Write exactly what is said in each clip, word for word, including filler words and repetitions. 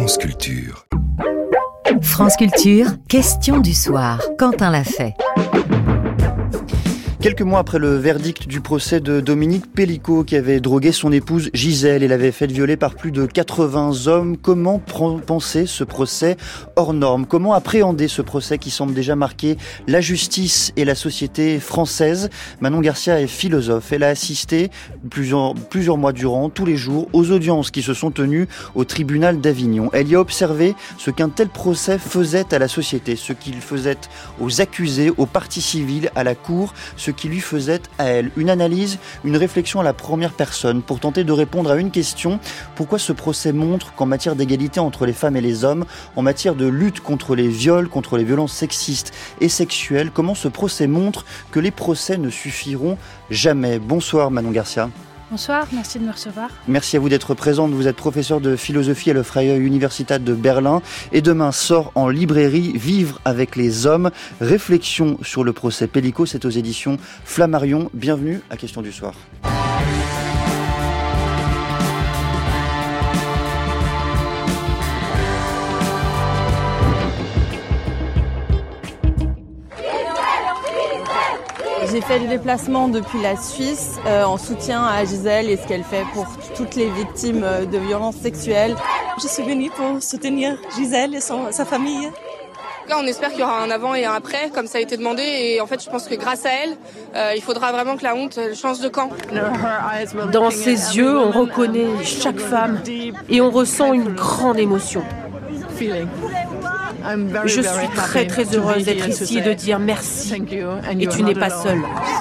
France Culture. France Culture, question du soir. Quentin l'a fait. Quelques mois après le verdict du procès de Dominique Pellicot qui avait drogué son épouse Gisèle et l'avait fait violer par plus de quatre-vingts hommes, comment penser ce procès hors norme ? Comment appréhender ce procès qui semble déjà marquer la justice et la société française ? Manon Garcia est philosophe. Elle a assisté plusieurs, plusieurs mois durant, tous les jours, aux audiences qui se sont tenues au tribunal d'Avignon. Elle y a observé ce qu'un tel procès faisait à la société, ce qu'il faisait aux accusés, aux parties civiles, à la cour, ce qui lui faisait à elle. Une analyse, une réflexion à la première personne pour tenter de répondre à une question. Pourquoi ce procès montre qu'en matière d'égalité entre les femmes et les hommes, en matière de lutte contre les viols, contre les violences sexistes et sexuelles, comment ce procès montre que les procès ne suffiront jamais ? Bonsoir Manon Garcia. Bonsoir, merci de me recevoir. Merci à vous d'être présente. Vous êtes professeur de philosophie à la Freie Universität de Berlin. Et demain sort en librairie Vivre avec les hommes. Réflexion sur le procès Pellicot. C'est aux éditions Flammarion. Bienvenue à Question du soir. J'ai fait le déplacement depuis la Suisse euh, en soutien à Gisèle et ce qu'elle fait pour toutes les victimes de violences sexuelles. Je suis venue pour soutenir Gisèle et son, sa famille. Là, on espère qu'il y aura un avant et un après, comme ça a été demandé. Et en fait, je pense que grâce à elle, euh, il faudra vraiment que la honte change de camp. Dans ses yeux, on reconnaît chaque femme et on ressent une grande émotion. Je suis très très heureuse d'être ici et de dire merci. Et tu n'es pas seule.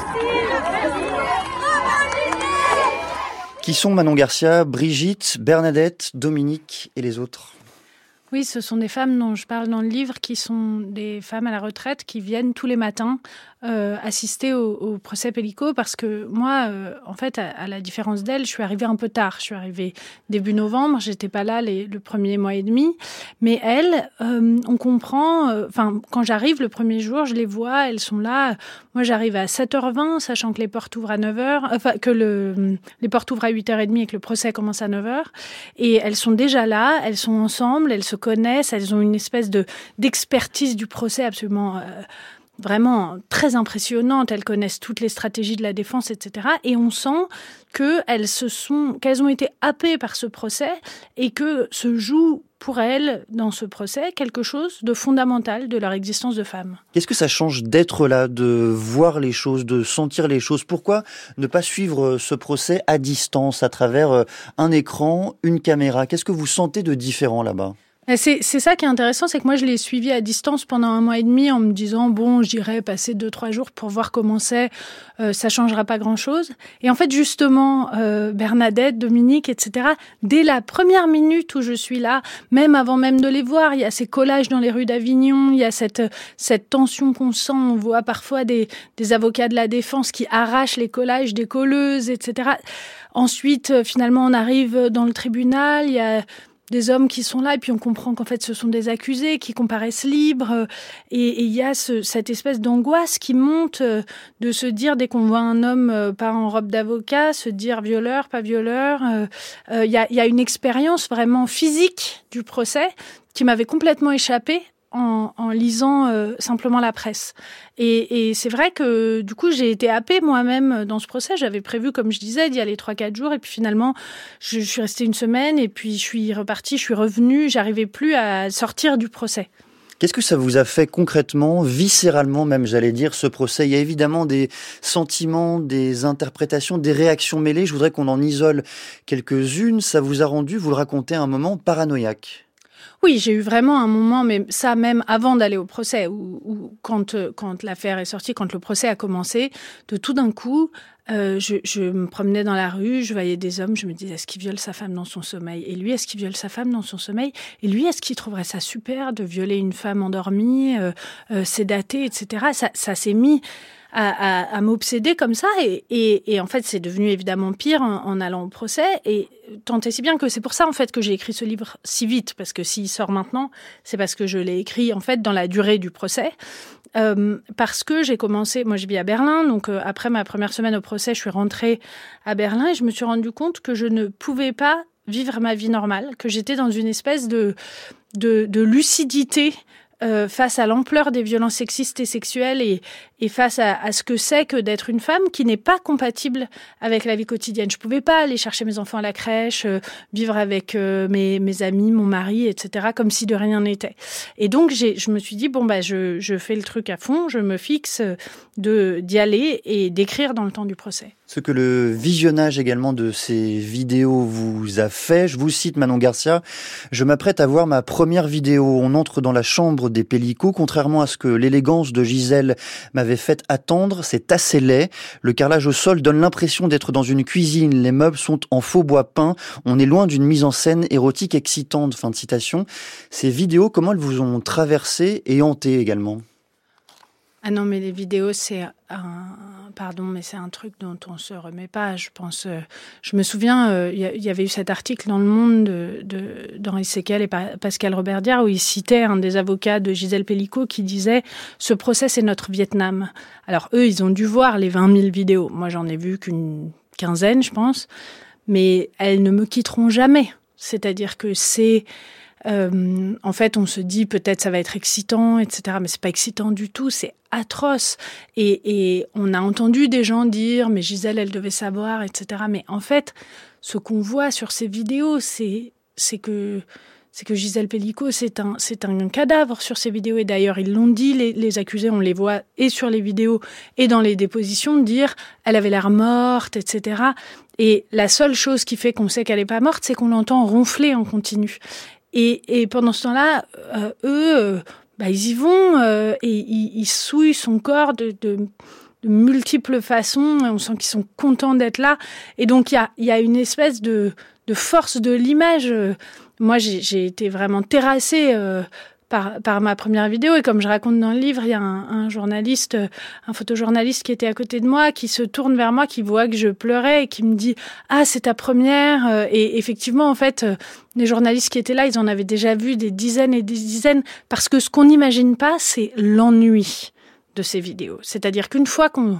Qui sont Manon Garcia, Brigitte, Bernadette, Dominique et les autres ? Oui, ce sont des femmes dont je parle dans le livre, qui sont des femmes à la retraite qui viennent tous les matins euh, assister au, au procès Pellicot, parce que moi, euh, en fait, à, à la différence d'elle, je suis arrivée un peu tard. Je suis arrivée début novembre, j'étais pas là les, le premier mois et demi. Mais elles, euh, on comprend, enfin, euh, quand j'arrive le premier jour, je les vois, elles sont là. Moi, j'arrive à sept heures vingt, sachant que les portes ouvrent à neuf heures, enfin, que le, les portes ouvrent à huit heures trente et que le procès commence à neuf heures. Et elles sont déjà là, elles sont ensemble, elles se connaissent, elles ont une espèce de, d'expertise du procès absolument... Euh, vraiment très impressionnante. Elles connaissent toutes les stratégies de la défense, et cetera. Et on sent qu'elles se sont, qu'elles ont été happées par ce procès et que se joue pour elles, dans ce procès, quelque chose de fondamental de leur existence de femme. Qu'est-ce que ça change d'être là, de voir les choses, de sentir les choses ? Pourquoi ne pas suivre ce procès à distance, à travers un écran, une caméra ? Qu'est-ce que vous sentez de différent là-bas ? C'est, c'est ça qui est intéressant, c'est que moi je l'ai suivi à distance pendant un mois et demi en me disant bon, j'irai passer deux trois jours pour voir comment c'est, euh, ça changera pas grand-chose. Et en fait justement, euh, Bernadette, Dominique, et cetera. Dès la première minute où je suis là, même avant même de les voir, il y a ces collages dans les rues d'Avignon, il y a cette cette tension qu'on sent. On voit parfois des des avocats de la défense qui arrachent les collages des colleuses, et cetera. Ensuite, finalement, on arrive dans le tribunal, il y a des hommes qui sont là et puis on comprend qu'en fait ce sont des accusés qui comparaissent libres et il y a ce, cette espèce d'angoisse qui monte de se dire dès qu'on voit un homme pas en robe d'avocat se dire violeur, pas violeur. Il euh, y, a, y a une expérience vraiment physique du procès qui m'avait complètement échappé en, en lisant euh, simplement la presse. Et, et c'est vrai que du coup j'ai été happée moi-même dans ce procès. J'avais prévu, comme je disais, d'y aller trois quatre jours et puis finalement je, je suis restée une semaine et puis je suis repartie, je suis revenue, j'arrivais plus à sortir du procès. Qu'est-ce que ça vous a fait concrètement, viscéralement même, j'allais dire, ce procès ? Il y a évidemment des sentiments, des interprétations, des réactions mêlées. Je voudrais qu'on en isole quelques-unes. Ça vous a rendu, vous le racontez, un moment paranoïaque. Oui, j'ai eu vraiment un moment, mais ça même avant d'aller au procès, où, où quand, quand l'affaire est sortie, quand le procès a commencé, de tout d'un coup, euh, je, je me promenais dans la rue, je voyais des hommes, je me disais, est-ce qu'il viole sa femme dans son sommeil ? Et lui, est-ce qu'il viole sa femme dans son sommeil ? Et lui, est-ce qu'il trouverait ça super de violer une femme endormie, euh, euh, sédatée, et cetera. Ça, ça s'est mis à, à, à m'obséder comme ça. Et, et, et en fait, c'est devenu évidemment pire en, en allant au procès. Et tant et si bien que c'est pour ça, en fait, que j'ai écrit ce livre si vite. Parce que s'il sort maintenant, c'est parce que je l'ai écrit, en fait, dans la durée du procès. Euh, parce que j'ai commencé, moi je vis à Berlin, donc euh, après ma première semaine au procès, je suis rentrée à Berlin et je me suis rendu compte que je ne pouvais pas vivre ma vie normale, que j'étais dans une espèce de, de, de lucidité euh, face à l'ampleur des violences sexistes et sexuelles et, et face à, à ce que c'est que d'être une femme qui n'est pas compatible avec la vie quotidienne. Je ne pouvais pas aller chercher mes enfants à la crèche, euh, vivre avec euh, mes, mes amis, mon mari, et cetera, comme si de rien n'était. Et donc, j'ai, je me suis dit, bon, bah, je, je fais le truc à fond, je me fixe de, d'y aller et d'écrire dans le temps du procès. Ce que le visionnage également de ces vidéos vous a fait, je vous cite Manon Garcia, « Je m'apprête à voir ma première vidéo. On entre dans la chambre des Pellico. Contrairement à ce que l'élégance de Gisèle m'avait fait attendre, c'est assez laid. Le carrelage au sol donne l'impression d'être dans une cuisine. Les meubles sont en faux bois peint. On est loin d'une mise en scène érotique excitante. » Fin de citation. Ces vidéos, comment elles vous ont traversé et hanté également ? Ah non, mais les vidéos, c'est un... Pardon, mais c'est un truc dont on se remet pas, je pense. Euh, je me souviens, il euh, y, y avait eu cet article dans Le Monde de, de, d'Henri Sequel et pa- Pascal Robert-Diard où il citait un des avocats de Gisèle Pellico qui disait « Ce procès, c'est notre Vietnam ». Alors eux, ils ont dû voir les vingt mille vidéos. Moi, j'en ai vu qu'une quinzaine, je pense. Mais elles ne me quitteront jamais. C'est-à-dire que c'est... Euh, en fait, on se dit peut-être ça va être excitant, et cetera. Mais c'est pas excitant du tout, c'est atroce. Et, et on a entendu des gens dire mais Gisèle, elle devait savoir, et cetera. Mais en fait, ce qu'on voit sur ces vidéos, c'est c'est que c'est que Gisèle Pellico, c'est un c'est un cadavre sur ces vidéos. Et d'ailleurs, ils l'ont dit, les, les accusés, on les voit et sur les vidéos et dans les dépositions dire elle avait l'air morte, et cetera. Et la seule chose qui fait qu'on sait qu'elle est pas morte, c'est qu'on l'entend ronfler en continu. Et, et pendant ce temps-là, euh, eux, euh, bah, ils y vont euh, et ils, ils souillent son corps de, de, de multiples façons. On sent qu'ils sont contents d'être là. Et donc, il y a, y a une espèce de, de force de l'image. Moi, j'ai, j'ai été vraiment terrassée euh, par, par ma première vidéo. Et comme je raconte dans le livre, il y a un, un journaliste, un photojournaliste qui était à côté de moi, qui se tourne vers moi, qui voit que je pleurais et qui me dit « Ah, c'est ta première ?» Et effectivement, en fait, les journalistes qui étaient là, ils en avaient déjà vu des dizaines et des dizaines. Parce que ce qu'on n'imagine pas, c'est l'ennui de ces vidéos. C'est-à-dire qu'une fois qu'on,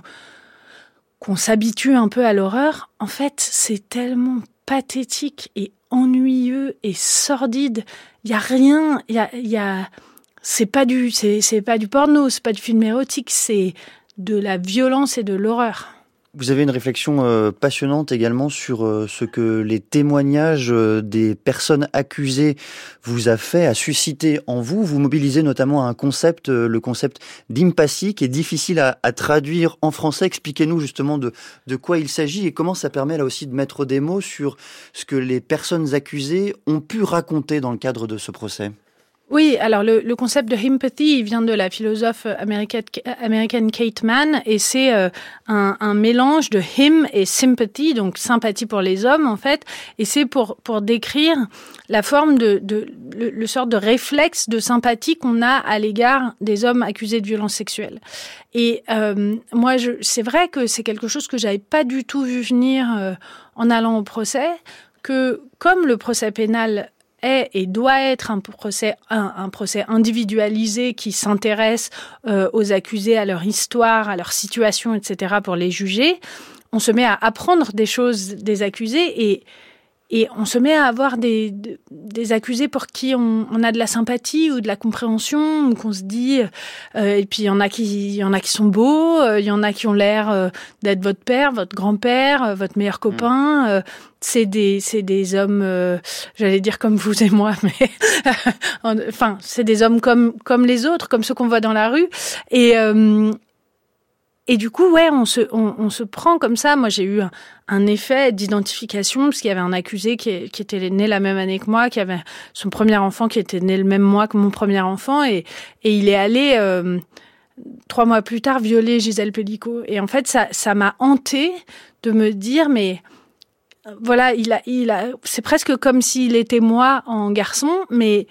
qu'on s'habitue un peu à l'horreur, en fait, c'est tellement pathétique et ennuyeux et sordide. Il y a rien, il y a, il y a, c'est pas du, c'est, c'est pas du porno, c'est pas du film érotique, c'est de la violence et de l'horreur. Vous avez une réflexion euh, passionnante également sur euh, ce que les témoignages euh, des personnes accusées vous a fait, a suscité en vous. Vous mobilisez notamment un concept, euh, le concept d'empathie, qui est difficile à, à traduire en français. Expliquez-nous justement de, de quoi il s'agit et comment ça permet là aussi de mettre des mots sur ce que les personnes accusées ont pu raconter dans le cadre de ce procès. Oui, alors le, le concept de empathy, il vient de la philosophe américaine, américaine Kate Mann, et c'est euh, un, un mélange de him et sympathy, donc sympathie pour les hommes en fait, et c'est pour pour décrire la forme de, de le, le sort de réflexe de sympathie qu'on a à l'égard des hommes accusés de violences sexuelles. Et euh, moi, je, c'est vrai que c'est quelque chose que j'avais pas du tout vu venir euh, en allant au procès, que comme le procès pénal est et doit être un procès, un, un procès individualisé qui s'intéresse euh, aux accusés, à leur histoire, à leur situation, et cetera pour les juger. On se met à apprendre des choses des accusés et, et on se met à avoir des, des accusés pour qui on, on a de la sympathie ou de la compréhension, ou qu'on se dit... Euh, et puis il y en a qui, il y en a qui sont beaux, euh, il y en a qui ont l'air euh, d'être votre père, votre grand-père, euh, votre meilleur copain... Euh, C'est des, c'est des hommes, euh, j'allais dire comme vous et moi, mais enfin, c'est des hommes comme comme les autres, comme ceux qu'on voit dans la rue. Et euh, et du coup, ouais, on se on, on se prend comme ça. Moi, j'ai eu un, un effet d'identification parce qu'il y avait un accusé qui, qui était né la même année que moi, qui avait son premier enfant qui était né le même mois que mon premier enfant, et et il est allé euh, trois mois plus tard violer Gisèle Pellico. Et en fait, ça ça m'a hantée de me dire mais voilà, il a, il a, c'est presque comme s'il était moi en garçon, mais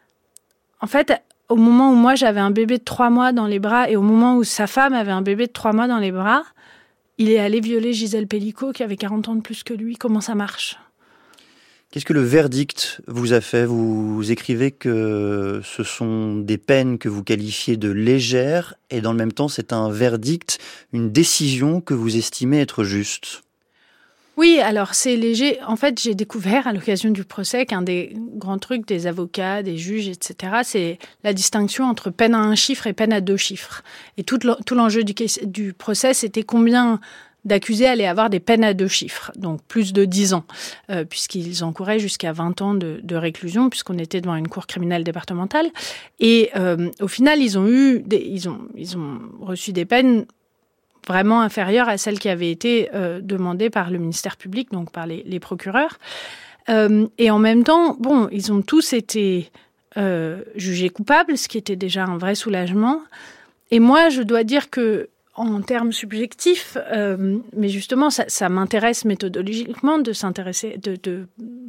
en fait, au moment où moi j'avais un bébé de trois mois dans les bras et au moment où sa femme avait un bébé de trois mois dans les bras, il est allé violer Gisèle Pellico qui avait quarante ans de plus que lui. Comment ça marche ? Qu'est-ce que le verdict vous a fait ? Vous écrivez que ce sont des peines que vous qualifiez de légères et dans le même temps, c'est un verdict, une décision que vous estimez être juste. Oui, alors c'est léger. En fait, j'ai découvert à l'occasion du procès qu'un des grands trucs des avocats, des juges, et cetera, c'est la distinction entre peine à un chiffre et peine à deux chiffres. Et tout, le, tout l'enjeu du, du procès, c'était combien d'accusés allaient avoir des peines à deux chiffres, donc plus de dix ans, euh, puisqu'ils encouraient jusqu'à vingt ans de, de réclusion, puisqu'on était devant une cour criminelle départementale. Et euh, au final, ils ont eu, des, ils ont, ils ont reçu des peines vraiment inférieure à celle qui avait été euh, demandée par le ministère public, donc par les, les procureurs. Euh, et en même temps, bon, ils ont tous été euh, jugés coupables, ce qui était déjà un vrai soulagement. Et moi, je dois dire que, en termes subjectifs, euh, mais justement, ça, ça m'intéresse méthodologiquement de s'intéresser, de, de,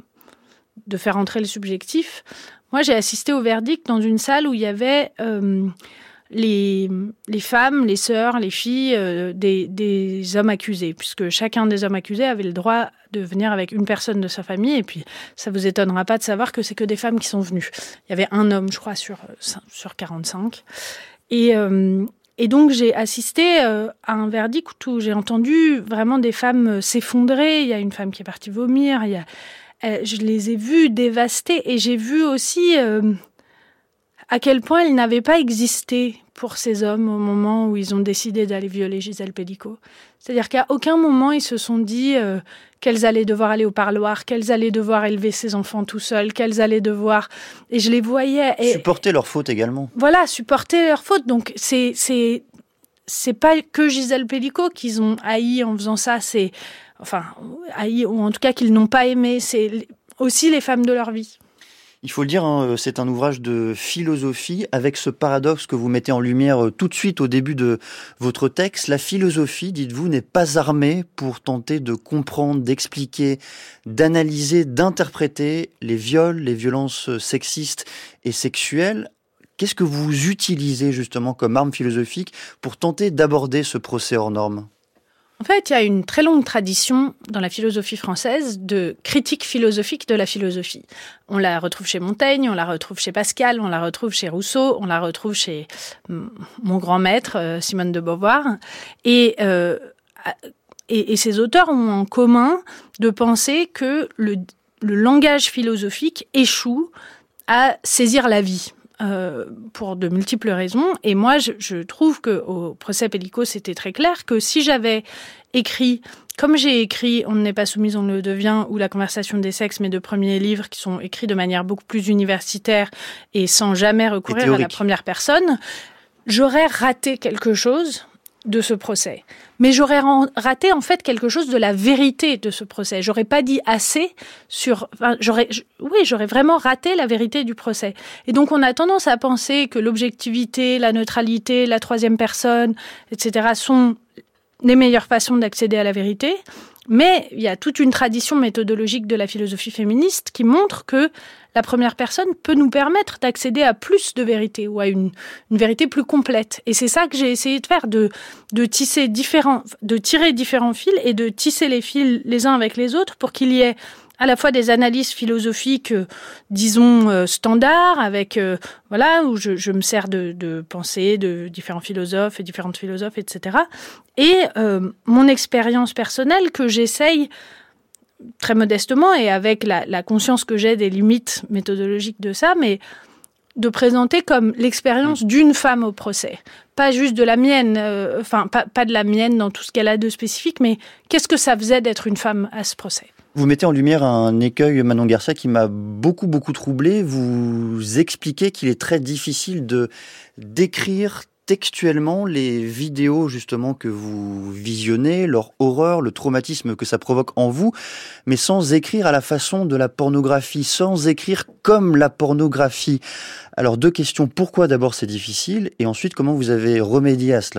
de faire entrer le subjectif. Moi, j'ai assisté au verdict dans une salle où il y avait euh, les, les femmes, les sœurs, les filles euh, des, des hommes accusés, puisque chacun des hommes accusés avait le droit de venir avec une personne de sa famille, et puis ça vous étonnera pas de savoir que c'est que des femmes qui sont venues. Il y avait un homme, je crois, sur, sur quarante-cinq. Et, euh, et donc j'ai assisté euh, à un verdict où j'ai entendu vraiment des femmes s'effondrer. Il y a une femme qui est partie vomir, il y a, euh, je les ai vues dévastées, et j'ai vu aussi euh, à quel point elles n'avaient pas existé pour ces hommes au moment où ils ont décidé d'aller violer Gisèle Pelicot. C'est-à-dire qu'à aucun moment ils se sont dit euh, qu'elles allaient devoir aller au parloir, qu'elles allaient devoir élever ses enfants tout seules, qu'elles allaient devoir... Et je les voyais... Et... supporter leur faute également. Voilà, supporter leur faute. Donc c'est, c'est, c'est pas que Gisèle Pelicot qu'ils ont haï en faisant ça, c'est... Enfin, haï, ou en tout cas qu'ils n'ont pas aimé, c'est aussi les femmes de leur vie. Il faut le dire, hein, c'est un ouvrage de philosophie avec ce paradoxe que vous mettez en lumière tout de suite au début de votre texte. La philosophie, dites-vous, n'est pas armée pour tenter de comprendre, d'expliquer, d'analyser, d'interpréter les viols, les violences sexistes et sexuelles. Qu'est-ce que vous utilisez justement comme arme philosophique pour tenter d'aborder ce procès hors norme ? En fait, il y a une très longue tradition dans la philosophie française de critique philosophique de la philosophie. On la retrouve chez Montaigne, on la retrouve chez Pascal, on la retrouve chez Rousseau, on la retrouve chez mon grand maître, Simone de Beauvoir. Et, euh, et, et ces auteurs ont en commun de penser que le, le langage philosophique échoue à saisir la vie. Euh, pour de multiples raisons. Et moi, je, je trouve qu'au procès Pelicot, c'était très clair que si j'avais écrit, comme j'ai écrit « On n'est pas soumise, on le devient » ou « La conversation des sexes », mes deux premiers livres qui sont écrits de manière beaucoup plus universitaire et sans jamais recourir à la première personne, j'aurais raté quelque chose de ce procès. Mais j'aurais raté en fait quelque chose de la vérité de ce procès. J'aurais pas dit assez sur... Enfin, j'aurais, oui, j'aurais vraiment raté la vérité du procès. Et donc on a tendance à penser que l'objectivité, la neutralité, la troisième personne, et cetera sont les meilleures façons d'accéder à la vérité. Mais il y a toute une tradition méthodologique de la philosophie féministe qui montre que la première personne peut nous permettre d'accéder à plus de vérité ou à une, une vérité plus complète. Et c'est ça que j'ai essayé de faire, de, de tisser différents, de tirer différents fils et de tisser les fils les uns avec les autres pour qu'il y ait à la fois des analyses philosophiques, euh, disons, euh, standards, avec, euh, voilà, où je, je me sers de, de pensées de différents philosophes et différentes philosophes, et cetera. Et euh, mon expérience personnelle que j'essaye très modestement et avec la, la conscience que j'ai des limites méthodologiques de ça, mais de présenter comme l'expérience d'une femme au procès. Pas juste de la mienne, euh, enfin, pas, pas de la mienne dans tout ce qu'elle a de spécifique, mais qu'est-ce que ça faisait d'être une femme à ce procès ? Vous mettez en lumière un écueil, Manon Garcia, qui m'a beaucoup, beaucoup troublé. Vous expliquez qu'il est très difficile de décrire textuellement les vidéos justement que vous visionnez, leur horreur, le traumatisme que ça provoque en vous, mais sans écrire à la façon de la pornographie, sans écrire comme la pornographie. Alors deux questions, pourquoi d'abord c'est difficile, et ensuite comment vous avez remédié à cela ?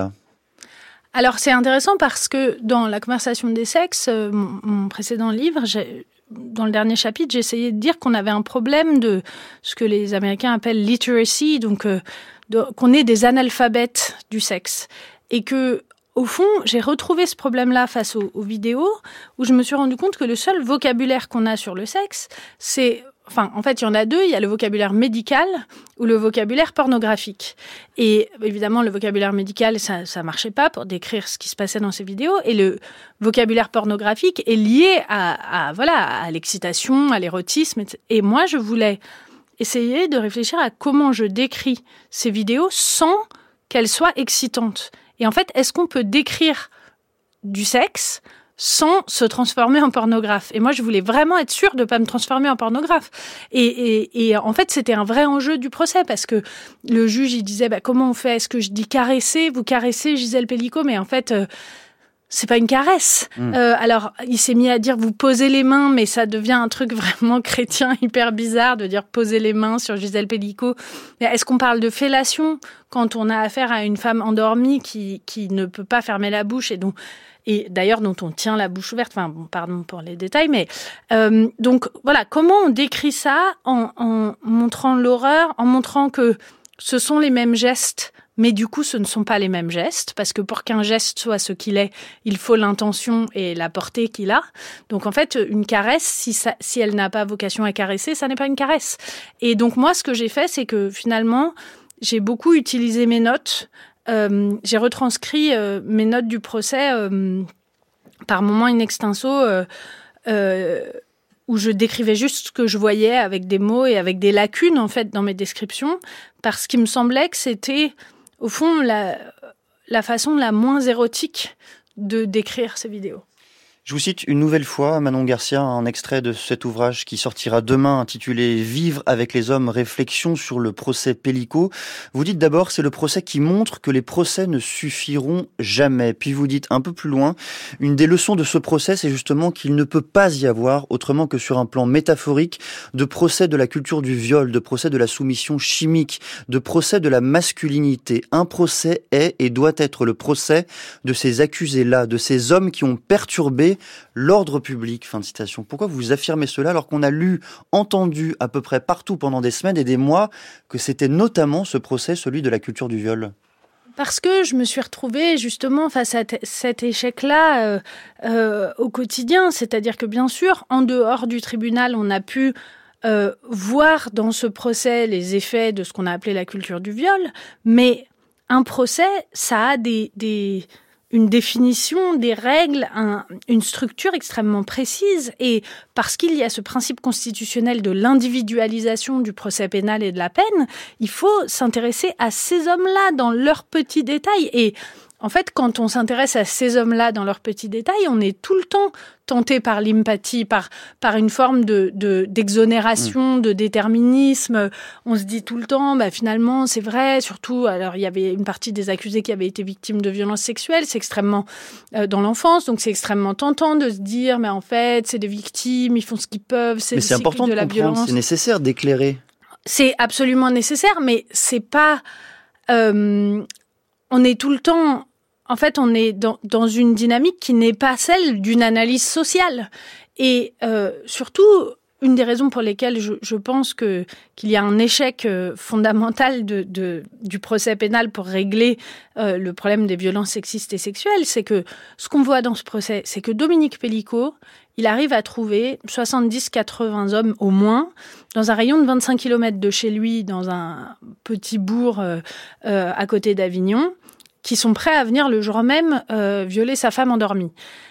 Alors c'est intéressant parce que dans La conversation des sexes, euh, mon, mon précédent livre, j'ai, dans le dernier chapitre, j'ai essayé de dire qu'on avait un problème de ce que les Américains appellent literacy, donc euh, de, qu'on est des analphabètes du sexe. Et que, au fond, j'ai retrouvé ce problème-là face aux, aux vidéos, où je me suis rendu compte que le seul vocabulaire qu'on a sur le sexe, c'est Enfin, en fait, il y en a deux. Il y a le vocabulaire médical ou le vocabulaire pornographique. Et évidemment, le vocabulaire médical, ça ça marchait pas pour décrire ce qui se passait dans ces vidéos. Et le vocabulaire pornographique est lié à, à voilà, à l'excitation, à l'érotisme. Et moi, je voulais essayer de réfléchir à comment je décris ces vidéos sans qu'elles soient excitantes. Et en fait, est-ce qu'on peut décrire du sexe sans se transformer en pornographe? Et moi, je voulais vraiment être sûre de ne pas me transformer en pornographe. Et, et, et en fait, c'était un vrai enjeu du procès, parce que le juge, il disait, bah, comment on fait? Est-ce que je dis caresser? Vous caressez Gisèle Pelicot? Mais en fait... Euh, c'est pas une caresse. Mmh. Euh, alors, il s'est mis à dire vous posez les mains, mais ça devient un truc vraiment chrétien hyper bizarre de dire poser les mains sur Gisèle Pelicot. Mais est-ce qu'on parle de fellation quand on a affaire à une femme endormie qui qui ne peut pas fermer la bouche et dont et d'ailleurs dont on tient la bouche ouverte. Enfin, bon, pardon pour les détails, mais euh, donc voilà, comment on décrit ça en, en montrant l'horreur, en montrant que ce sont les mêmes gestes. Mais du coup, ce ne sont pas les mêmes gestes, parce que pour qu'un geste soit ce qu'il est, il faut l'intention et la portée qu'il a. Donc en fait, une caresse, si, ça, si elle n'a pas vocation à caresser, ça n'est pas une caresse. Et donc moi, ce que j'ai fait, c'est que finalement, j'ai beaucoup utilisé mes notes. Euh, j'ai retranscrit euh, mes notes du procès euh, par moments in extenso, euh, euh, où je décrivais juste ce que je voyais avec des mots et avec des lacunes, en fait, dans mes descriptions, parce qu'il me semblait que c'était... au fond, la, la façon la moins érotique de décrire ces vidéos. Je vous cite une nouvelle fois, Manon Garcia, un extrait de cet ouvrage qui sortira demain, intitulé « Vivre avec les hommes, réflexion sur le procès Pelicot ». Vous dites d'abord, c'est le procès qui montre que les procès ne suffiront jamais. Puis vous dites un peu plus loin, une des leçons de ce procès, c'est justement qu'il ne peut pas y avoir, autrement que sur un plan métaphorique, de procès de la culture du viol, de procès de la soumission chimique, de procès de la masculinité. Un procès est et doit être le procès de ces accusés-là, de ces hommes qui ont perturbé l'ordre public, fin de citation. Pourquoi vous affirmez cela alors qu'on a lu, entendu à peu près partout pendant des semaines et des mois que c'était notamment ce procès, celui de la culture du viol? Parce que je me suis retrouvée justement face à t- cet échec-là euh, euh, au quotidien. C'est-à-dire que bien sûr, en dehors du tribunal, on a pu euh, voir dans ce procès les effets de ce qu'on a appelé la culture du viol, mais un procès, ça a des... des une définition, des règles, un, une structure extrêmement précise. Et parce qu'il y a ce principe constitutionnel de l'individualisation du procès pénal et de la peine, il faut s'intéresser à ces hommes-là dans leurs petits détails. Et en fait, quand on s'intéresse à ces hommes-là dans leurs petits détails, on est tout le temps tenté par l'empathie, par, par une forme de, de, d'exonération, mmh. de déterminisme. On se dit tout le temps, bah, finalement, c'est vrai, surtout, alors il y avait une partie des accusés qui avaient été victimes de violences sexuelles, c'est extrêmement euh, dans l'enfance, donc c'est extrêmement tentant de se dire, mais en fait, c'est des victimes, ils font ce qu'ils peuvent, c'est mais le c'est cycle important de de la comprendre, violence. C'est nécessaire d'éclairer. C'est absolument nécessaire, mais c'est pas... Euh, on est tout le temps... En fait, on est dans, dans une dynamique qui n'est pas celle d'une analyse sociale. Et euh, surtout, une des raisons pour lesquelles je, je pense que, qu'il y a un échec euh, fondamental de, de, du procès pénal pour régler euh, le problème des violences sexistes et sexuelles, c'est que ce qu'on voit dans ce procès, c'est que Dominique Pelicot, il arrive à trouver soixante-dix à quatre-vingts hommes au moins dans un rayon de vingt-cinq kilomètres de chez lui, dans un petit bourg euh, euh, à côté d'Avignon, qui sont prêts à venir le jour même euh, violer sa femme endormie.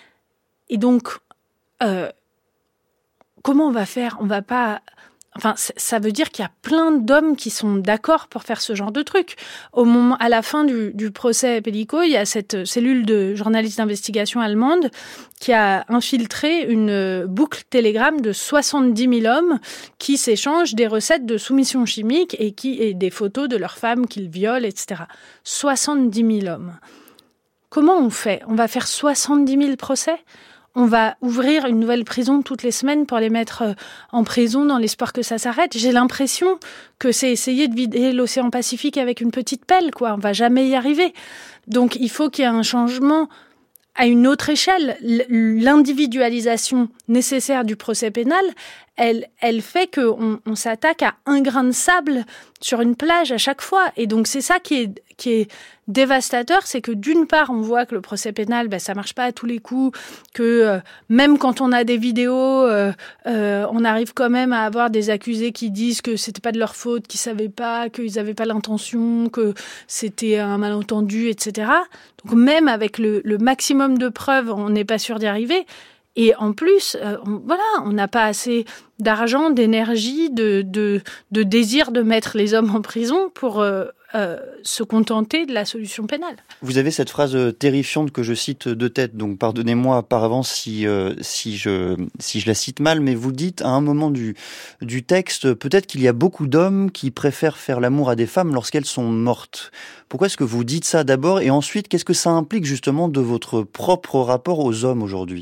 Et donc, euh, comment on va faire? On va pas... Enfin, ça veut dire qu'il y a plein d'hommes qui sont d'accord pour faire ce genre de truc. Au moment, à la fin du, du procès Pelicot, il y a cette cellule de journalistes d'investigation allemande qui a infiltré une boucle Telegram de soixante-dix mille hommes qui s'échangent des recettes de soumission chimique et, qui, et des photos de leurs femmes qu'ils violent, et cetera. soixante-dix mille hommes. Comment on fait? On va faire soixante-dix mille procès? On va ouvrir une nouvelle prison toutes les semaines pour les mettre en prison dans l'espoir que ça s'arrête. J'ai l'impression que c'est essayer de vider l'océan Pacifique avec une petite pelle, quoi. On va jamais y arriver. Donc, il faut qu'il y ait un changement à une autre échelle. L'individualisation nécessaire du procès pénal, elle, elle fait qu'on on s'attaque à un grain de sable sur une plage à chaque fois. Et donc, c'est ça qui est, qui est dévastateur, c'est que d'une part, on voit que le procès pénal, ben, ça marche pas à tous les coups, que euh, même quand on a des vidéos, euh, euh, on arrive quand même à avoir des accusés qui disent que c'était pas de leur faute, qu'ils savaient pas, qu'ils avaient pas l'intention, que c'était un malentendu, et cetera. Donc, même avec le, le maximum de preuves, on n'est pas sûr d'y arriver. Et en plus, euh, on, voilà, on n'a pas assez d'argent, d'énergie, de, de, de désir de mettre les hommes en prison pour euh, euh, se contenter de la solution pénale. Vous avez cette phrase terrifiante que je cite de tête, donc pardonnez-moi par avance si, euh, si, je, si je la cite mal, mais vous dites à un moment du, du texte, peut-être qu'il y a beaucoup d'hommes qui préfèrent faire l'amour à des femmes lorsqu'elles sont mortes. Pourquoi est-ce que vous dites ça d'abord, et ensuite, qu'est-ce que ça implique justement de votre propre rapport aux hommes aujourd'hui ?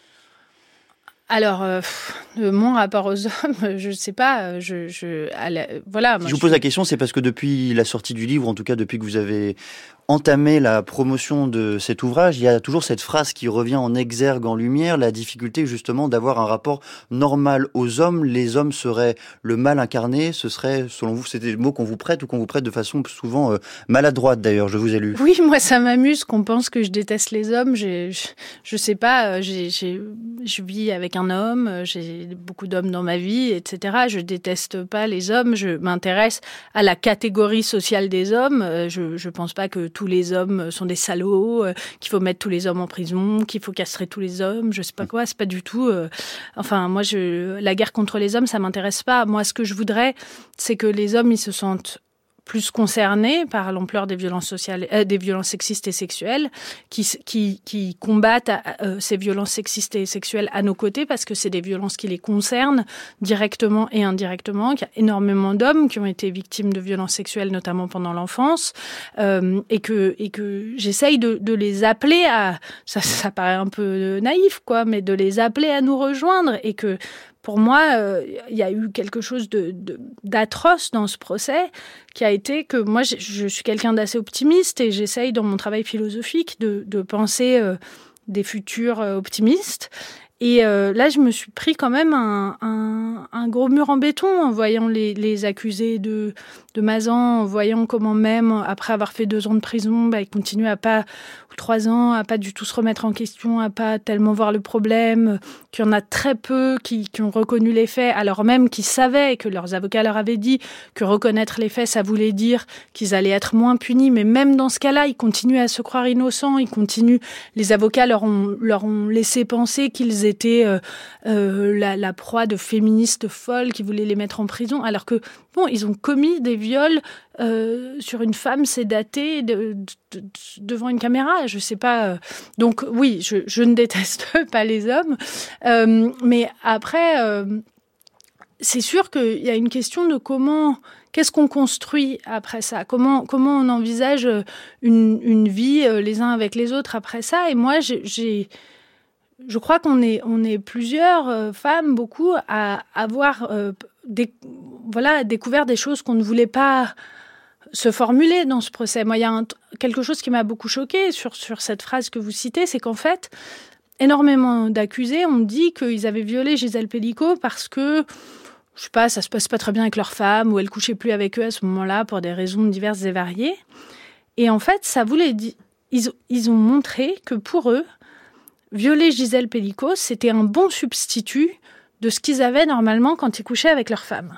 Alors, euh, mon rapport aux hommes, je ne sais pas. Je, je, la, voilà. Si je vous pose je... la question, c'est parce que depuis la sortie du livre, en tout cas depuis que vous avez entamé la promotion de cet ouvrage, il y a toujours cette phrase qui revient en exergue, en lumière, la difficulté justement d'avoir un rapport normal aux hommes. Les hommes seraient le mal incarné. Ce serait, selon vous, c'était le mot qu'on vous prête ou qu'on vous prête de façon souvent euh, maladroite d'ailleurs, je vous ai lu. Oui, moi ça m'amuse qu'on pense que je déteste les hommes. J'ai, je, je sais pas, j'ai, j'ai, je vis avec un homme, j'ai beaucoup d'hommes dans ma vie, et cetera. Je déteste pas les hommes, je m'intéresse à la catégorie sociale des hommes. Je, je pense pas que tous les hommes sont des salauds, euh, qu'il faut mettre tous les hommes en prison, qu'il faut castrer tous les hommes, je sais pas quoi, c'est pas du tout... Euh, enfin, moi, je, la guerre contre les hommes, ça m'intéresse pas. Moi, ce que je voudrais, c'est que les hommes, ils se sentent plus concernés par l'ampleur des violences sociales, euh, des violences sexistes et sexuelles, qui, qui, qui combattent euh, ces violences sexistes et sexuelles à nos côtés, parce que c'est des violences qui les concernent directement et indirectement. Il y a énormément d'hommes qui ont été victimes de violences sexuelles, notamment pendant l'enfance, euh, et que, et que j'essaye de, de les appeler à, ça, ça paraît un peu naïf, quoi, mais de les appeler à nous rejoindre, et que pour moi, euh, il y a eu quelque chose de, de, d'atroce dans ce procès qui a été que moi, je, je suis quelqu'un d'assez optimiste et j'essaye dans mon travail philosophique de, de penser euh, des futurs euh, optimistes. Et euh, là, je me suis pris quand même un, un, un gros mur en béton en voyant les, les accusés de, de Mazan, en voyant comment même, après avoir fait deux ans de prison, bah, ils continuent à pas, ou trois ans, à pas du tout se remettre en question, à pas tellement voir le problème, qu'il y en a très peu qui, qui ont reconnu les faits, alors même qu'ils savaient, que leurs avocats leur avaient dit que reconnaître les faits, ça voulait dire qu'ils allaient être moins punis, mais même dans ce cas-là, ils continuent à se croire innocents, ils continuent, les avocats leur ont, leur ont laissé penser qu'ils étaient était euh, euh, la, la proie de féministes folles qui voulaient les mettre en prison, alors que, bon, ils ont commis des viols euh, sur une femme sédatée de, de, de, devant une caméra, je sais pas. Euh. Donc, oui, je, je ne déteste pas les hommes, euh, mais après, euh, c'est sûr qu'il y a une question de comment... Qu'est-ce qu'on construit après ça ? Comment, comment on envisage une, une vie les uns avec les autres après ça ? Et moi, j'ai... j'ai Je crois qu'on est, on est plusieurs euh, femmes, beaucoup, à avoir euh, des, voilà, découvert des choses qu'on ne voulait pas se formuler dans ce procès. Moi, il y a un, quelque chose qui m'a beaucoup choquée sur, sur cette phrase que vous citez, c'est qu'en fait, énormément d'accusés ont dit qu'ils avaient violé Gisèle Pelicot parce que, je sais pas, ça se passe pas très bien avec leur femme, ou elle couchait plus avec eux à ce moment-là pour des raisons diverses et variées. Et en fait, ça voulait dire... Ils, ils ont montré que pour eux, violer Gisèle Pelicot, c'était un bon substitut de ce qu'ils avaient normalement quand ils couchaient avec leur femme.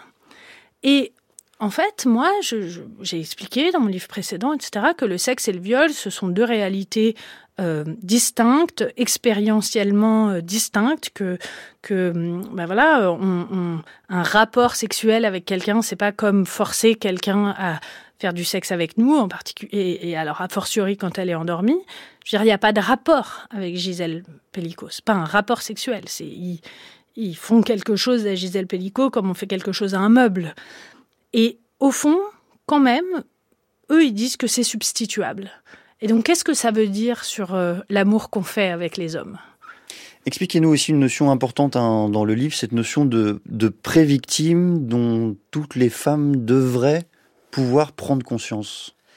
Et en fait, moi, je, je, j'ai expliqué dans mon livre précédent, et cetera, que le sexe et le viol, ce sont deux réalités euh, distinctes, expérientiellement euh, distinctes, que, que ben voilà, on, on, un rapport sexuel avec quelqu'un, c'est pas comme forcer quelqu'un à faire du sexe avec nous, en particulier, et, et alors a fortiori quand elle est endormie. Je veux dire, il n'y a pas de rapport avec Gisèle Pelicot. C'est pas un rapport sexuel. C'est, ils, ils font quelque chose à Gisèle Pelicot comme on fait quelque chose à un meuble. Et au fond, quand même, eux, ils disent que c'est substituable. Et donc, qu'est-ce que ça veut dire sur euh, l'amour qu'on fait avec les hommes ? Expliquez-nous aussi une notion importante hein, dans le livre, cette notion de, de pré-victime dont toutes les femmes devraient pouvoir prendre conscience.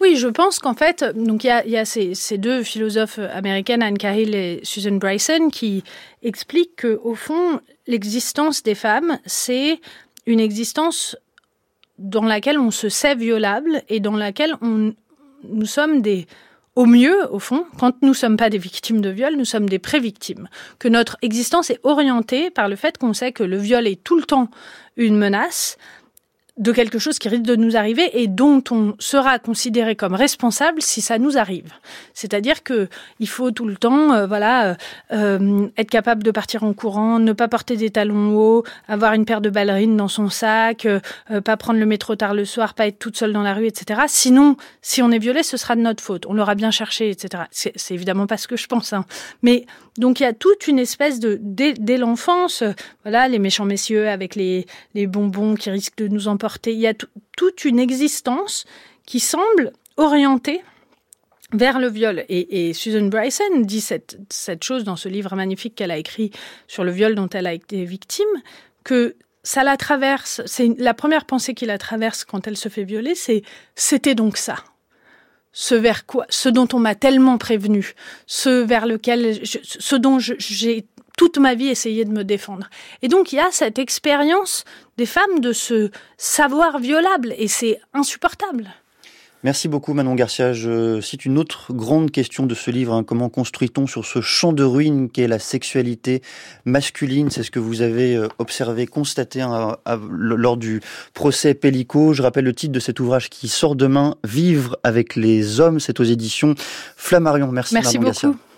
Oui, je pense qu'en fait, donc il y a, y a ces, ces deux philosophes américaines, Anne Cahill et Susan Bryson, qui expliquent qu'au fond, l'existence des femmes, c'est une existence dans laquelle on se sait violable et dans laquelle on, nous sommes des... Au mieux, au fond, quand nous ne sommes pas des victimes de viol, nous sommes des pré-victimes. Que notre existence est orientée par le fait qu'on sait que le viol est tout le temps une menace de quelque chose qui risque de nous arriver et dont on sera considéré comme responsable si ça nous arrive. C'est-à-dire que il faut tout le temps, euh, voilà, euh, être capable de partir en courant, ne pas porter des talons hauts, avoir une paire de ballerines dans son sac, euh, euh, pas prendre le métro tard le soir, pas être toute seule dans la rue, et cetera. Sinon, si on est violé, ce sera de notre faute. On l'aura bien cherché, et cetera. C'est, c'est évidemment pas ce que je pense, hein. Mais donc il y a toute une espèce de dès, dès l'enfance, euh, voilà, les méchants messieurs avec les les bonbons qui risquent de nous emporter. Il y a t- toute une existence qui semble orientée vers le viol. Et, et Susan Bryson dit cette, cette chose dans ce livre magnifique qu'elle a écrit sur le viol dont elle a été victime, que ça la traverse, c'est la première pensée qui la traverse quand elle se fait violer, c'est « c'était donc ça ». Ce vers quoi, ce dont on m'a tellement prévenu, ce vers lequel, je, ce dont je, j'ai toute ma vie essayé de me défendre. Et donc il y a cette expérience des femmes de se savoir violable et c'est insupportable. Merci beaucoup Manon Garcia. Je cite une autre grande question de ce livre. Hein. Comment construit-on sur ce champ de ruines qu'est la sexualité masculine ? C'est ce que vous avez observé, constaté hein, à, à, lors du procès Pélico. Je rappelle le titre de cet ouvrage qui sort demain, Vivre avec les hommes. C'est aux éditions Flammarion. Merci, Merci Manon beaucoup. Garcia.